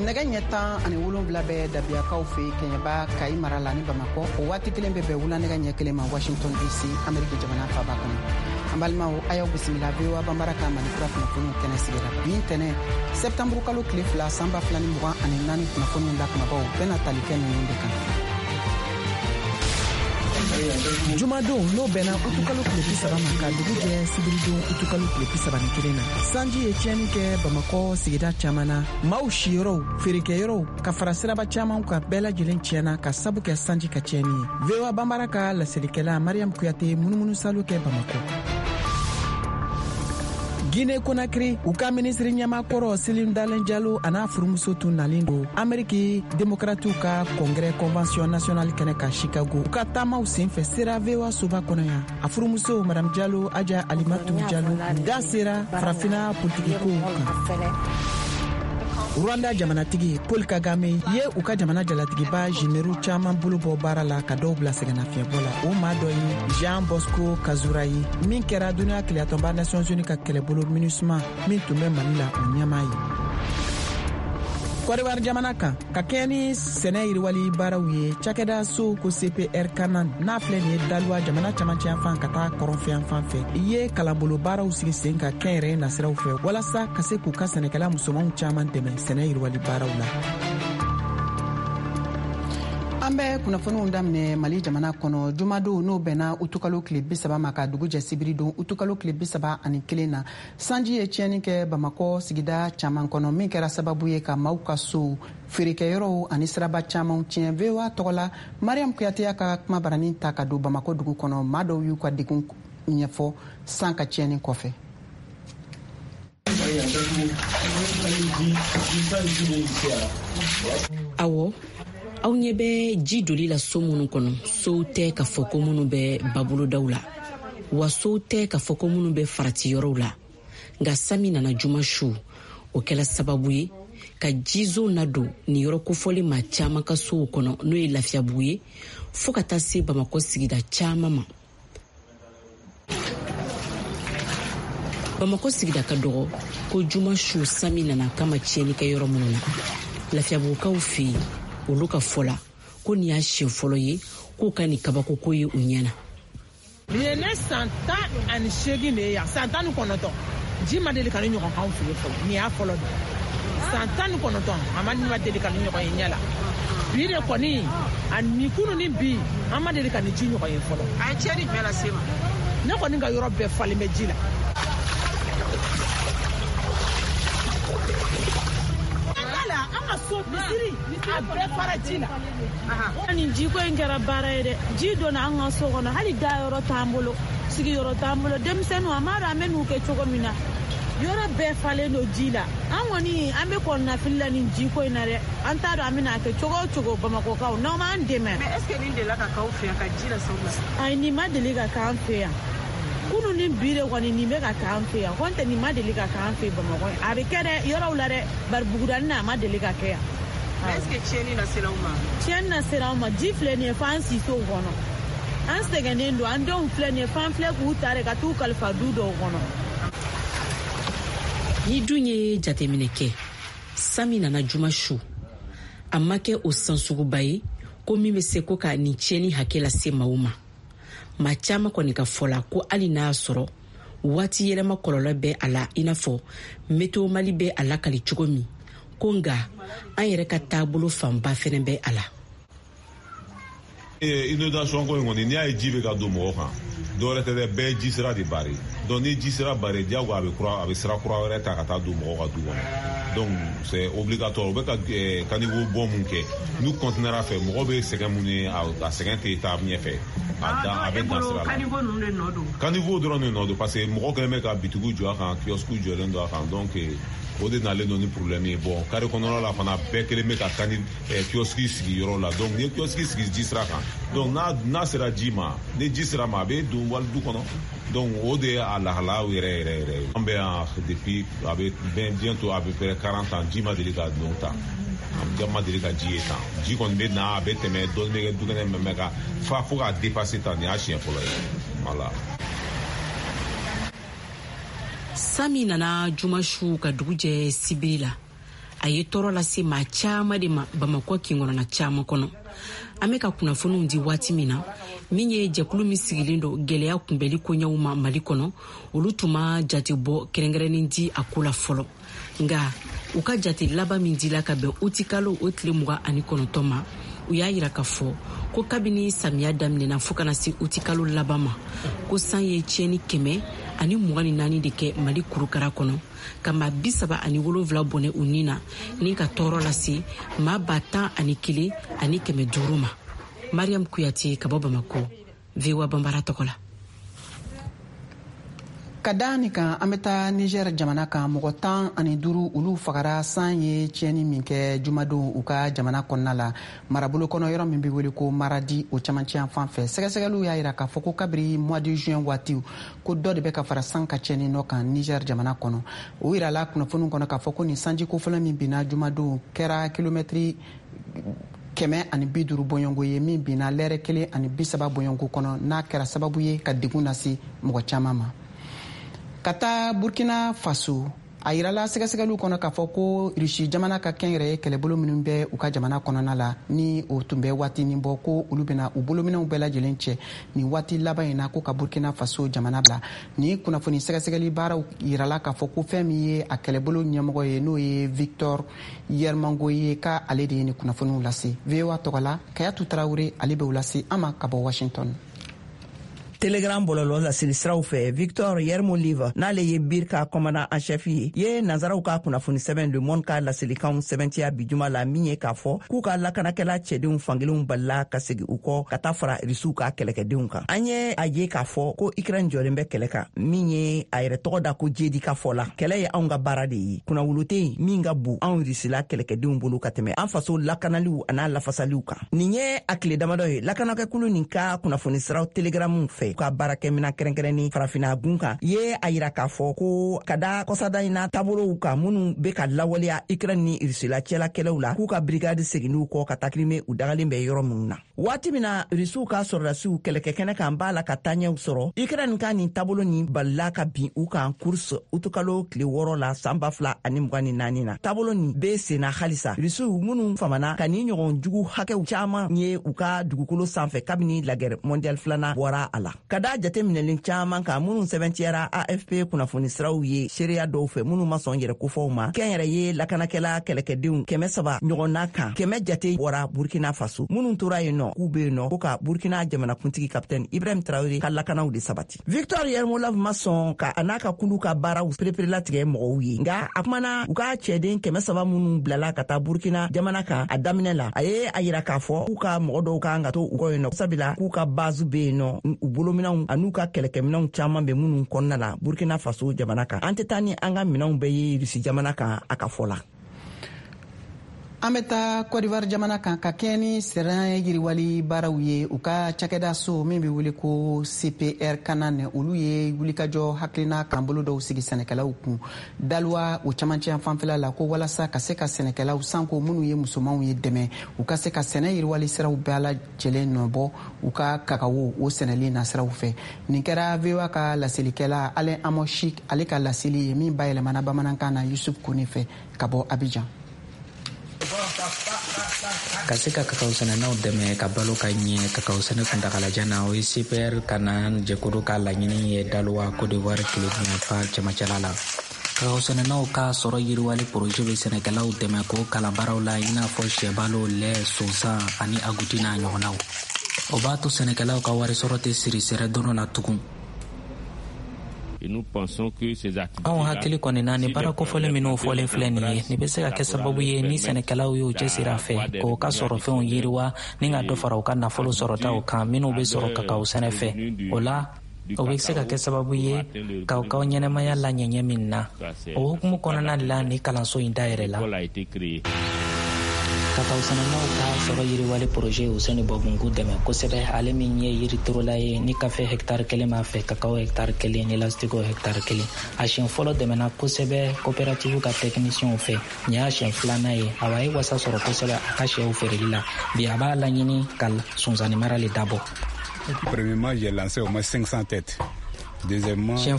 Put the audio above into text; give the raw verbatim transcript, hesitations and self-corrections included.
nɛgɛ ɲɛ tan ani wolonwula bɛ dabiyakaw fɛ kɛɲɛba kayi mara la ni bamakɔ o waati kelen bɛ bɛn wula nɛgɛ ɲɛ kelen ma washington dc ameriki jamana faba kɔnɔ. an balimaw a y'aw bisimila voa banbara ka mali kura kunnafoniw kɛnɛ sigira bi ntɛnɛ sɛptanburu kalo tile fila san ba fila ni mugan ani naani kunnafoniw da kumabaw bɛna tali kɛ ninnu de kan. jumadon n'o bɛnna utukalo tile bi saba ma ka dugu jɛ sibiridon utukalo tile bi saba ni kelen na sanji ye tiɲɛni kɛ bamakɔ sigida caman na maaw siyɔrɔw feerekɛyɔrɔw ka fara siraba camanw ka bɛɛ lajɛlen tiɲɛna ka sabu kɛ sanji ka tiɲɛni ye. voa banbara ka laselikɛla mariam kuyate munumunu salo kɛ bamakɔ. Guinée Conakry u ka minisiri ɲɛmakɔrɔ Selim Dalen Jalo a n'a furumuso tun nalen don Ameriki demokratiw ka congrès convention nationale kɛnɛ ka Chicago. U ka taamaw senfɛ sera voa soba kɔnɔ yan. A furumuso madame Jalo Aja Alimatu Jalo da sera farafina politikikow kan. Rwanda jamanatigi Paul Kagame ye u ka jamana jalatigiba généraux caman bolo bɔ baara la ka dɔw bila sɛgɛnnafiɲɛbɔ la. O maa dɔ ye Jean Bosco Kazura ye min kɛra duniya kɛlɛyatɔnba Nations Unies ka kɛlɛbolo MINUSMA min tun bɛ Mali la o ɲɛmaa ye. Kɔdiwari jamana kan ka kɛ ni sɛnɛ yiriwali baaraw ye cakɛda so ko C P R Kanan n'a filɛ nin ye daluwa jamana camancɛ yan fan ka taa kɔrɔnfɛ yan fan fɛ i ye kalanbolo baaraw sigi sen ka kɛn yɛrɛ nasiraw fɛ walasa ka se k'u ka sɛnɛkɛla musomanw caman dɛmɛ sɛnɛ yiriwali baaraw la. an bɛ kunnafoniw daminɛ mali jamana kɔnɔ jumadon n'o bɛnna utukalo tile bi saba ma ka dugu jɛ sibiridon utukalo tile bi saba ani kelen na sanji ye tiɲɛni kɛ bamakɔ sigida caman kɔnɔ min kɛra sababu ye ka maaw ka sow feerekɛyɔrɔw ani siraba camanw tiɲɛ. voa tɔgɔ la mariam kuyate y'a ka kuma baranin ta ka don bamakɔ dugu kɔnɔ maa dɔw y'u ka degun ɲɛfɔ san ka tiɲɛni kɔfɛ. awɔ aw ɲɛ bɛ ji doli la so minnu kɔnɔ sow tɛ ka fɔ ko minnu bɛ babolodaw la wa sow tɛ ka fɔ ko minnu bɛ faratiyɔrɔw la nka sami nana juma su o kɛla sababu ye ka jizo nadon ni yɔrɔ kofɔli maa caman ka sow kɔnɔ n'o ye lafiyabugu ye fɔɔ ka taa se bamakɔ sigida caman ma. bamakɔ sigida ka dɔgɔ ko juma su sami nana kama tiɲɛni kɛ yɔrɔ minnu na lafiyabugukaw fɛ yen olu ka fɔla ko nin y'a siɲɛ fɔlɔ ye k'u ka nin kabako ko ye u ɲɛna. nin ye ne san tan ani seegin de ye yan san tan ni kɔnɔntɔn ji ma deli ka ni ɲɔgɔn k'anw fɛ yen fɔlɔ nin y'a fɔlɔ de san tan ni kɔnɔntɔn a ma ma deli ka ni ɲɔgɔn ye ɲɛ la bi de kɔni a ni kunu ni bi an ma deli ka ni ji ɲɔgɔn ye fɔlɔ. a ye tiɲɛni jumɛn lase ma. ne kɔni ka yɔrɔ bɛɛ falen bɛ ji la. so misiri a bɛɛ fara ji la. nin jiko in kɛra baara ye dɛ ji donna an ka so kɔnɔ hali da yɔrɔ t'an bolo sigiyɔrɔ t'an bolo denmisɛnninw a m'a dɔn an bɛ n'u kɛ cogo min na yɔrɔ bɛɛ falen don ji la an kɔni an bɛ kɔnɔnafili la nin jiko in na dɛ an t'a dɔn an bɛna kɛ cogo o cogo bamakɔkaw n'aw m'an dɛmɛ. mais est ce que nin delila ka k'aw fɛ yan ka ji la saw la. ayi nin ma deli ka k'an fɛ yan kunu ni bi de kɔni nin bɛ ka k'an fɛ yan kɔn tɛ nin ma deli ka k'an fɛ bamakɔ a bɛ kɛ dɛ yɔrɔw la dɛ bari bugudani na a ma deli ka kɛ yan. est ce que tiɲɛni na sera aw ma. tiɲɛni na sera aw ma ji filɛ nin ye f'an si t'o kɔnɔ an sɛgɛnnen don an denw filɛ nin ye f'an filɛ k'u ta de ka t'u kalifa du dɔw kɔnɔ. ni dun ye jateminɛ kɛ sami nana juma su a ma kɛ o sansuguba ye ko min bɛ se ko ka nin tiɲɛni hakɛ lase maaw ma. maa caman kɔni ka fɔla ko hali n'a sɔrɔ waati yɛlɛma kɔlɔlɔ bɛ a la i n'a fɔ météo Mali bɛ a lakali cogo min ko nga an yɛrɛ ka taabolo fanba fɛnɛ bɛ a la. inondation ko in kɔni n'i y'a ye ji bɛ ka don mɔgɔ kan dɔwɛrɛ tɛ dɛ bɛɛ ji sira de bari donc ni ji sira bari diyago a bɛ kura a bɛ sira kura wɛrɛ ta ka taa don mɔgɔw ka du kɔnɔ donc c'est obligatoire u bɛ ka caniveau bɔ mun kɛ n'u continuera fɛ mɔgɔw bɛ sɛgɛn mun ye a sɛgɛn tɛ taa ɲɛfɛ a dan a bɛ dan sira la caniveau ninnu de nɔ don caniveau dɔrɔn de nɔ don parce que mɔgɔ kɛlen bɛ ka bitigiw jɔ a kan kiosque jɔlen don a kan donc o de nalen don ni problème ye bon carré kɔnɔna la fana bɛɛ kelen bɛ ka taa ni kiosque sigi yɔrɔ la donc ni ye kiosque sigi ji sira kan donc n'a n'a sera ji ma ni ji sira ma a bɛ don wali du kɔnɔ donc o de ye a lahalaw yɛrɛ yɛrɛ yɛrɛ ye. an bɛ yan depuis a bɛ bientôt à peu près quarante ans ji ma deli ka don tan an ma deli ka ji ye tan ji kɔni bɛ na a bɛ tɛmɛ dɔɔni bɛ kɛ dukɛnɛ mɛ mɛ ka fa fo k'a dépasser tan nin y'a siɲɛ fɔlɔ ye voilà. sami nana juma su ka dugu jɛ sibiri la a ye tɔɔrɔ lase maa caaman de ma Bamakɔ kingɔnɔna caaman kɔnɔ. An bɛ ka kunnafoniw di waati min na min ye jɛkulu min sigilen do gɛlɛya kunbɛli koɲɛw ma Mali kɔnɔ, olu tun ma jate bɔ kɛrɛnkɛrɛnnen di a ko la fɔlɔ. Nga u ka jate laban min dila ka bɛn uti kalo o tile mugan ani kɔnɔntɔn ma, u y'a yira ka fɔ ko kabini samiya daminɛna fo kana se uti kalo laban ma, ko san ye tiɲɛni kɛmɛ ani mugan ni naani de kɛ Mali kurukara kɔnɔ, ka maa bi saba ani wolonwula bɔnɛ u ni na ni ka tɔɔrɔ lase maa ba tan ani kelen ani kɛmɛ duuru ma. Mariam Kuyate ka bɔ Bamako, V O A Bambara tɔgɔ la. Ka da nin kan an bɛ taa Niger jamana kan, mɔgɔ tan ani duuru olu fagara san ye tiɲɛni min kɛ jumadon u ka jamana kɔnɔna la. Marabolo kɔnɔ yɔrɔ min bɛ wele ko Maradi o camancɛ fan fɛ. Sɛgɛsɛgɛliw y'a yira k'a fɔ ko kabiri mois de juin waati ko dɔ de bɛ ka fara san ka tiɲɛni nɔ kan Niger jamana kɔnɔ. O yirala kunnafoniw kɔnɔ k'a fɔ ko nin sanji kofɔlɔ min binna jumadon kɛra kilomɛtiri kɛmɛ ani bi duuru bɔɲɔngo ye min binna lɛrɛ kelen ani bi saba bɔɲɔngo kɔnɔ, n'a kɛra sababu ye ka degun lase mɔgɔ caman ma. Ka taa Burkina Faso, a yirala sɛgɛsɛgɛliw kɔnɔ k'a fɔ ko Rusi jamana ka kɛnyɛrɛye kɛlɛbolo minnu bɛ u ka jamana kɔnɔna la ni o tun bɛ waati nin bɔ ko olu bɛna u bolominɛw bɛɛ lajɛlen cɛ nin waati laban in na ko ka Burkina Faso jamana bila. Ni kunnafoni sɛgɛsɛgɛli baaraw yirala k'a fɔ ko fɛn min ye a kɛlɛbolo ɲɛmɔgɔ ye n'o ye Victor Yermango ye ka ale de ye ni kunnafoniw lase. V O A tɔgɔ la Kayatu Tarawele, ale bɛ u lase an ma ka bɔ Washington. Telegram bɔlɔlɔ laseli siraw fɛ Victor Yermolive n'ale ye bir ka commandant en chef ye ye nazaraw ka kunnafoni sɛbɛn Le Monde ka laselikanw sɛbɛntiya bi juma la min ye k'a fɔ k'u ka lakanakɛla cɛdenw fankelenw balila ka segi u kɔ ka taa fara Rusiw ka kɛlɛkɛdenw kan. An ye a ye k'a fɔ ko Ukraine jɔlen bɛ kɛlɛ kan min ye a yɛrɛ tɔgɔ da ko Jedi ka fɔ la. Kɛlɛ ye anw ka baara de ye. Kunnawolo tɛ yen min ka bon anw Rusila kɛlɛkɛdenw bolo ka tɛmɛ an faso lakanaliw an'a lafasaliw kan. Nin ye a tile damadɔ ye lakanakɛkulu nin ka kunnafoni siraw Telegramu fɛ ka baarakɛmina kɛrɛnkɛrɛnni farafina gun kan ye a yira k'a fɔ ko ka da kɔsada in na taabolow kan minnu bɛ ka lawaleya Ukraine ni Rusila cɛlakɛlaw la k'u ka brigade seginniw kɔ ka taa Crimée u dagalen bɛ yɔrɔ minnu na. Waati min na Rusiw ka sɔrɔdasiw kɛlɛkɛkɛnɛ kan b'a la ka taaɲɛw sɔrɔ, Ukraine ka nin taabolo nin balila ka bin u kan course utukalo tile wɔɔrɔ la san ba fila ani mugan ni naani na. Taabolo nin bɛ senna halisa. Rusiw minnu famana ka nin ɲɔgɔn jugu hakɛw caman ye u ka dugukolo sanfɛ kabini la guerre mondiale filanan bɔra a la. Ka da jateminɛlen caman kan minnu sɛbɛntiyara A F P kunnafoni siraw ye seereya dɔw fɛ minnu ma sɔn yɛrɛ kofɔw ma, kɛnyɛrɛ ye lakanakɛla kɛlɛkɛdenw kɛmɛ saba ɲɔgɔnna kan kɛmɛ jate bɔra Burkina Faso. Minnu tora yen nɔ k'u bɛ yen nɔ ko ka Burkina jamanakuntigi kapitɛni Ibrahim Traoré ka lakanaw de sabati. Victor Yermolov ma sɔn ka a n'a ka kulu ka baaraw pereperelatigɛ mɔgɔw ye, nka a kumana u ka cɛden kɛmɛ saba minnu bilala ka taa Burkina jamana kan a daminɛ la, a ye a yira k'a fɔ k'u ka mɔgɔ dɔw kan ka to u kɔ yen nɔ sabula k'u ka bazu bɛ yen nɔ u bolominɛw an'u ka kɛlɛkɛminɛw caman bɛ minnu kɔnɔna la Burkina Faso jamana kan. An tɛ taa ni an ka minɛnw bɛɛ ye Rusi jamana kan a ka fɔ la. An bɛ taa Côte d'Ivoire jamana kan ka kɛ ni sɛnɛ yiriwali baaraw ye u ka cakɛda so min bɛ wele ko C P R Canaan, olu ye wulikajɔ hakilina kan bolo dɔw sigi sɛnɛkɛlaw kun Daloa o camancɛ fanfɛla la ko walasa ka se ka sɛnɛkɛlaw sanko minnu ye musomanw ye dɛmɛ u ka se ka sɛnɛ yiriwali siraw bɛɛ lajɛlen nɔbɔ u ka kakawo o sɛnɛli na siraw fɛ. Nin kɛra V O A ka laselikɛla Alain Amoshik ale ka laseli ye min bayɛlɛmana bamanankan na Yusuf Kone fɛ ka bɔ Abidjan. Ka se ka kakao sɛnɛnaw dɛmɛ ka balo ka ɲɛ kakao sɛnɛ kuntagalajan na o ye C P R Canaan jɛkulu ka laɲini ye Daloa Côte d'Ivoire tilebiyanfa cɛmancɛla la. Kakao sɛnɛnaw ka sɔrɔ yiriwali projet bɛ sɛnɛkɛlaw dɛmɛ k'o kalan baaraw la i n'a fɔ sɛbalo, lɛ, sonsan ani aguti n'a ɲɔgɔnnaw. O b'a to sɛnɛkɛlaw ka wari sɔrɔ tɛ siri sɛrɛ dɔnɔ na tugun. Anw hakili kɔni na ni baara kofɔlen minnu fɔlen filɛ nin ye nin bɛ se ka kɛ sababu ye ni sɛnɛkɛlaw y'u cɛsiri a fɛ k'o ka sɔrɔ fɛnw yiriwa ni ka dɔ fara u ka nafolo sɔrɔtaw kan minnu bɛ sɔrɔ kakao sɛnɛ fɛ. O la o bɛ se ka kɛ sababu ye k'aw ka ɲɛnɛmaya la ɲɛɲɛ min na. O hukumu kɔnɔna de la ni kalanso in dayɛlɛ la. Kakao sɛnɛnaw ka sɔrɔ yiriwali projet Useni Bɔbungu dɛmɛ kosɛbɛ ale min ye yiriturula ye ni kafe hectare kelen b'a fɛ kakao hectare kelen ni lastiko hectare kelen. A siɲɛ fɔlɔ dɛmɛna kosɛbɛ coopérative ka technicienw fɛ. Nin y'a siɲɛ filanan ye a ye wasa sɔrɔ kosɛbɛ a ka sɛw feereli la. Bi a b'a laɲini ka sonsanni mara le dabɔ. Premièrement, j'ai lancé au moins cinq cents têtes. Deuxièmement,